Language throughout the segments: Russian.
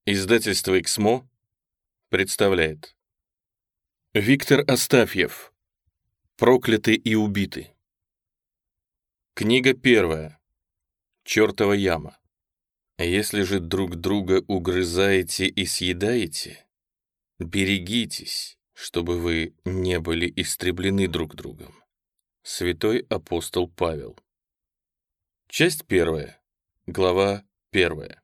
Издательство «Эксмо» представляет. Виктор Астафьев. «Прокляты и убиты». Книга первая. Чёртова яма. Если же друг друга угрызаете и съедаете, берегитесь, чтобы вы не были истреблены друг другом. Святой апостол Павел. Часть первая. Глава первая.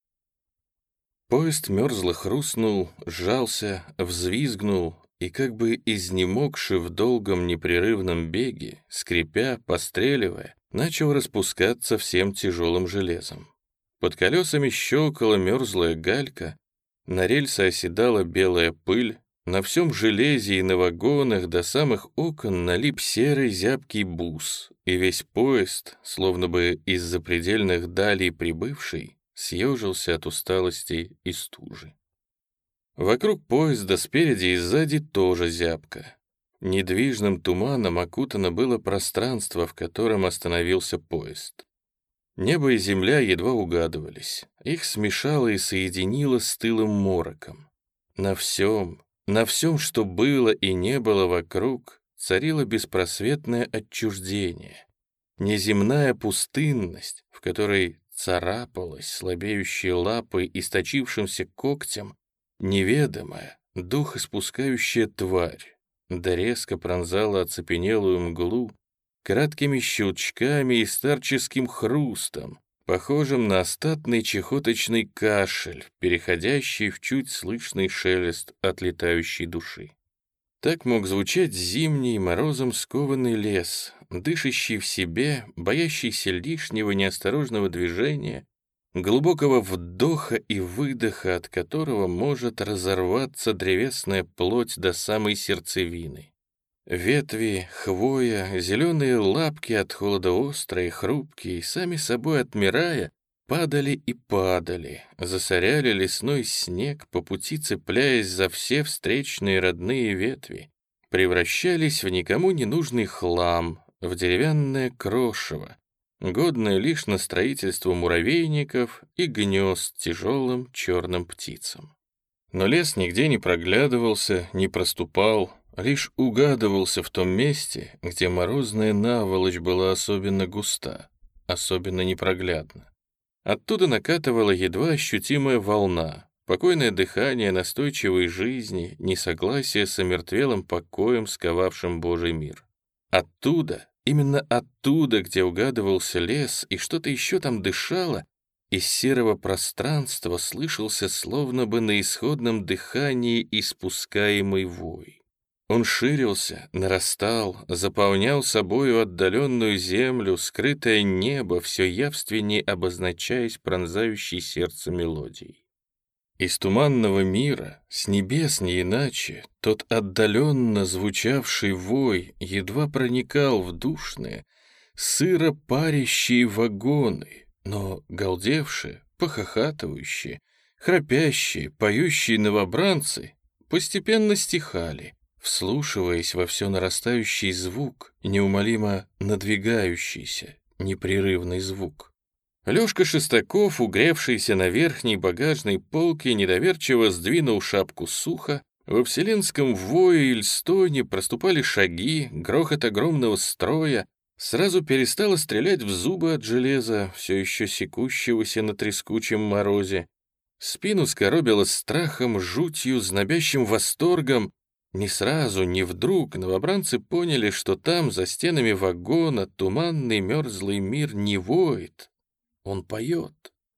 Поезд мерзло хрустнул, сжался, взвизгнул и, как бы изнемогши в долгом непрерывном беге, скрипя, постреливая, начал распускаться всем тяжелым железом. Под колесами щелкала мерзлая галька, на рельсы оседала белая пыль, на всем железе и на вагонах до самых окон налип серый зябкий бус, и весь поезд, словно бы из запредельных далей прибывший, съежился от усталости и стужи. Вокруг поезда спереди и сзади тоже зябко. Недвижным туманом окутано было пространство, в котором остановился поезд. Небо и земля едва угадывались, их смешало и соединило с тылым мороком. На всем, что было и не было вокруг, царило беспросветное отчуждение, неземная пустынность, в которой царапалась слабеющей лапой, источившимся когтем, неведомая, дух испускающая тварь, да резко пронзала оцепенелую мглу краткими щелчками и старческим хрустом, похожим на остатный чехоточный кашель, переходящий в чуть слышный шелест отлетающей души. Так мог звучать зимний, морозом скованный лес, дышащий в себе, боящийся лишнего неосторожного движения, глубокого вдоха и выдоха, от которого может разорваться древесная плоть до самой сердцевины. Ветви, хвоя, зеленые лапки от холода острые, хрупкие, сами собой отмирая, падали и падали, засоряли лесной снег, по пути цепляясь за все встречные родные ветви, превращались в никому не нужный хлам, в деревянное крошево, годное лишь на строительство муравейников и гнезд тяжелым черным птицам. Но лес нигде не проглядывался, не проступал, лишь угадывался в том месте, где морозная наволочь была особенно густа, особенно непроглядна. Оттуда накатывала едва ощутимая волна, покойное дыхание настойчивой жизни, несогласие с омертвелым покоем, сковавшим Божий мир. Оттуда, именно оттуда, где угадывался лес и что-то еще там дышало, из серого пространства слышался словно бы на исходном дыхании испускаемый вой. Он ширился, нарастал, заполнял собою отдаленную землю, скрытое небо, все явственнее обозначаясь пронзающей сердце мелодией. Из туманного мира, с небес не иначе, тот отдаленно звучавший вой едва проникал в душные, сыро парящие вагоны, но галдевшие, похохатывающие, храпящие, поющие новобранцы постепенно стихали, вслушиваясь во все нарастающий звук, неумолимо надвигающийся, непрерывный звук. Лёшка Шестаков, угревшийся на верхней багажной полке, недоверчиво сдвинул шапку с уха. Во вселенском вое и льстоне проступали шаги, грохот огромного строя. Сразу перестало стрелять в зубы от железа, все еще секущегося на трескучем морозе. Спину скоробило страхом, жутью, знобящим восторгом. Не сразу, не вдруг новобранцы поняли, что там, за стенами вагона, туманный мерзлый мир не воет, он поет.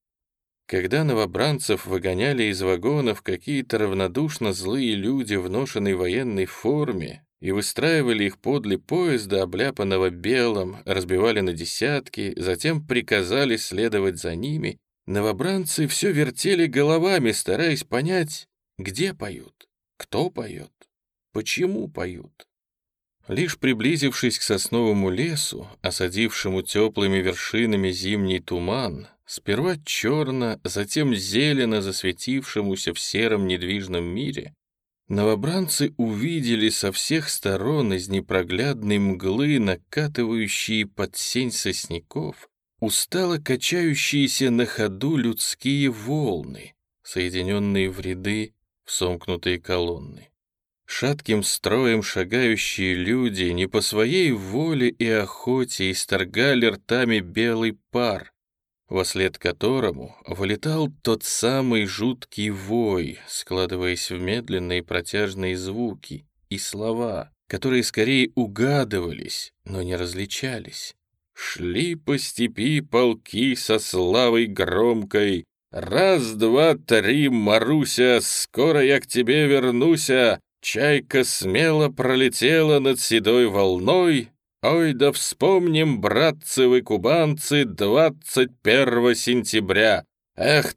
Когда новобранцев выгоняли из вагонов какие-то равнодушно злые люди в ношенной военной форме и выстраивали их подле поезда, обляпанного белым, разбивали на десятки, затем приказали следовать за ними, новобранцы все вертели головами, стараясь понять, где поют, кто поет. Почему поют? Лишь приблизившись к сосновому лесу, осадившему теплыми вершинами зимний туман, сперва черно, затем зелено засветившемуся в сером недвижном мире, новобранцы увидели со всех сторон из непроглядной мглы, накатывающие под сень сосняков, устало качающиеся на ходу людские волны, соединенные в ряды, в сомкнутые колонны. Шатким строем шагающие люди не по своей воле и охоте исторгали ртами белый пар, вослед которому вылетал тот самый жуткий вой, складываясь в медленные протяжные звуки и слова, которые скорее угадывались, но не различались. Шли по степи полки со славой громкой. Раз, два, три, Маруся, скоро я к тебе вернуся. Чайка смело пролетела над седой волной. Ой, да вспомним, братцы вы, кубанцы, 21 сентября. Эх,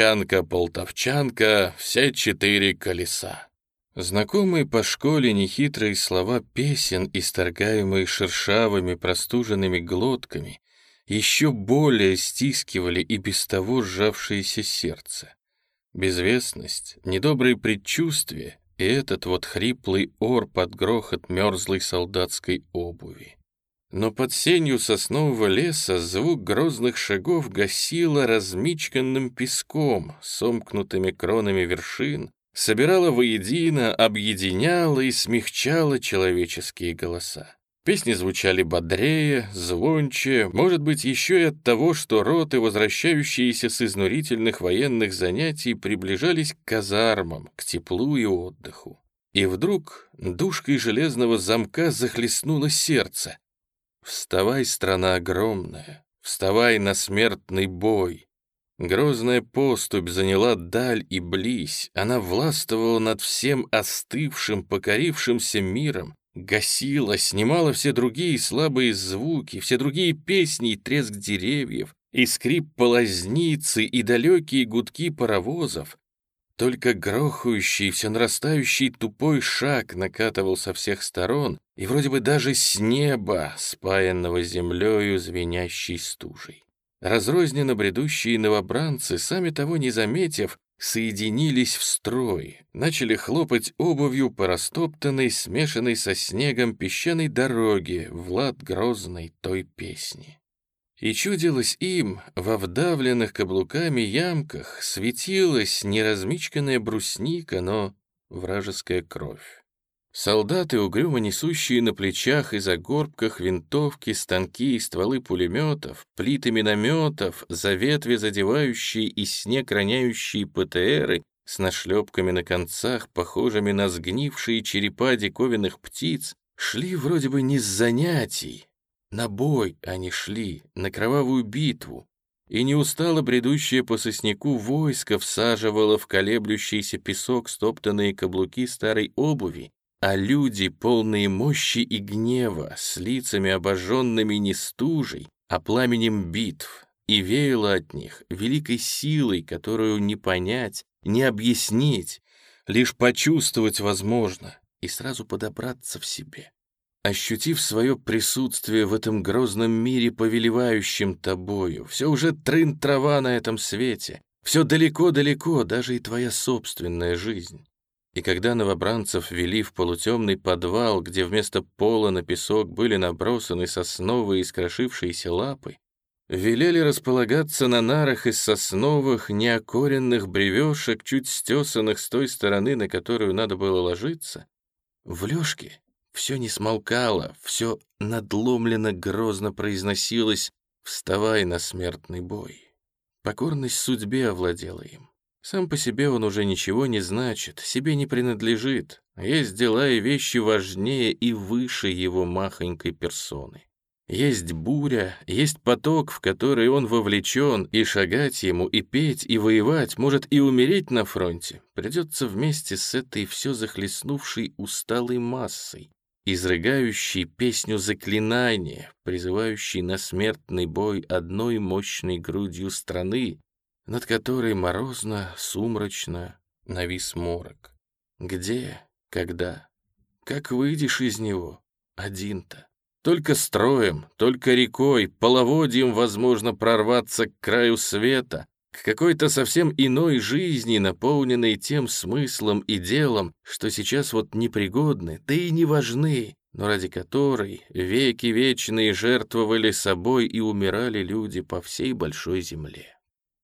тачанка-полтовчанка, все 4 колеса. Знакомые по школе нехитрые слова песен, исторгаемые шершавыми простуженными глотками, еще более стискивали и без того сжавшееся сердце. Безвестность, недобрые предчувствия и этот вот хриплый ор под грохот мерзлой солдатской обуви. Но под сенью соснового леса звук грозных шагов гасило размичканным песком, сомкнутыми кронами вершин, собирала воедино, объединяла и смягчала человеческие голоса. Песни звучали бодрее, звонче, может быть, еще и от того, что роты, возвращающиеся с изнурительных военных занятий, приближались к казармам, к теплу и отдыху. И вдруг душкой железного замка захлестнуло сердце. «Вставай, страна огромная, вставай на смертный бой!» Грозная поступь заняла даль и близь, она властвовала над всем остывшим, покорившимся миром, гасила, снимала все другие слабые звуки, все другие песни и треск деревьев, и скрип полозницы, и далекие гудки паровозов. Только грохающий, все нарастающий тупой шаг накатывал со всех сторон, и вроде бы даже с неба, спаянного землею звенящей стужей. Разрозненно бредущие новобранцы, сами того не заметив, соединились в строй, начали хлопать обувью по растоптанной, смешанной со снегом песчаной дороге в лад грозной той песни. И чудилось им, во вдавленных каблуками ямках светилась не размичканная брусника, но вражеская кровь. Солдаты, угрюмо несущие на плечах и за горбках винтовки, станки и стволы пулеметов, плиты минометов, за ветви задевающие и снег роняющие ПТРы с нашлепками на концах, похожими на сгнившие черепа диковинных птиц, шли вроде бы не с занятий. На бой они шли, на кровавую битву, и неустало бредущее по сосняку войско всаживало в колеблющийся песок стоптанные каблуки старой обуви, а люди, полные мощи и гнева, с лицами обожженными не стужей, а пламенем битв, и веяло от них великой силой, которую не понять, не объяснить, лишь почувствовать возможно и сразу подобраться в себе. Ощутив свое присутствие в этом грозном мире, повелевающем тобою, все уже трын-трава на этом свете, все далеко-далеко, даже и твоя собственная жизнь. И когда новобранцев вели в полутемный подвал, где вместо пола на песок были набросаны сосновые искрошившиеся лапы, велели располагаться на нарах из сосновых, неокоренных бревешек, чуть стесанных с той стороны, на которую надо было ложиться, в лёжке все не смолкало, все надломленно грозно произносилось «Вставай на смертный бой». Покорность судьбе овладела им. Сам по себе он уже ничего не значит, себе не принадлежит. Есть дела и вещи важнее и выше его махонькой персоны. Есть буря, есть поток, в который он вовлечен, и шагать ему, и петь, и воевать, может и умереть на фронте. Придется вместе с этой все захлестнувшей усталой массой, изрыгающей песню заклинания, призывающей на смертный бой одной мощной грудью страны, над которой морозно, сумрачно навис морок. Где, когда, как выйдешь из него, один-то? Только строем, только рекой, половодьем возможно прорваться к краю света, к какой-то совсем иной жизни, наполненной тем смыслом и делом, что сейчас вот непригодны, да и не важны, но ради которой веки вечные жертвовали собой и умирали люди по всей большой земле.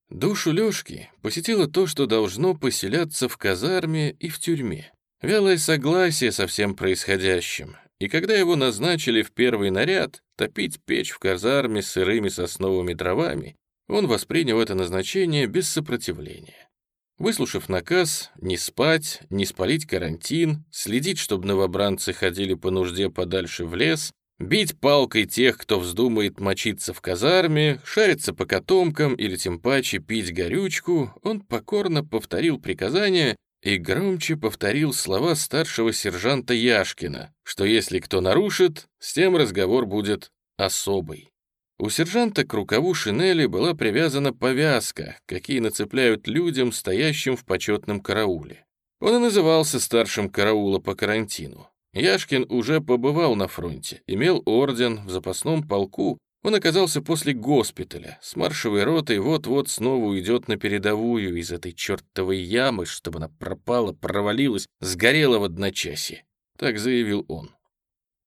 Душу Лёшки посетило то, что должно поселяться в казарме и в тюрьме. Вялое согласие со всем происходящим. И когда его назначили в первый наряд топить печь в казарме с сырыми сосновыми дровами, он воспринял это назначение без сопротивления. Выслушав наказ не спать, не спалить карантин, следить, чтобы новобранцы ходили по нужде подальше в лес, бить палкой тех, кто вздумает мочиться в казарме, шариться по котомкам или тем паче пить горючку, он покорно повторил приказание и громче повторил слова старшего сержанта Яшкина, что если кто нарушит, с тем разговор будет особый. У сержанта к рукаву шинели была привязана повязка, какие нацепляют людям, стоящим в почетном карауле. Он и назывался старшим караула по карантину. Яшкин уже побывал на фронте, имел орден, в запасном полку. Он оказался после госпиталя, с маршевой ротой вот-вот снова уйдет на передовую из этой чертовой ямы, чтобы она пропала, провалилась, сгорела в одночасье. Так заявил он.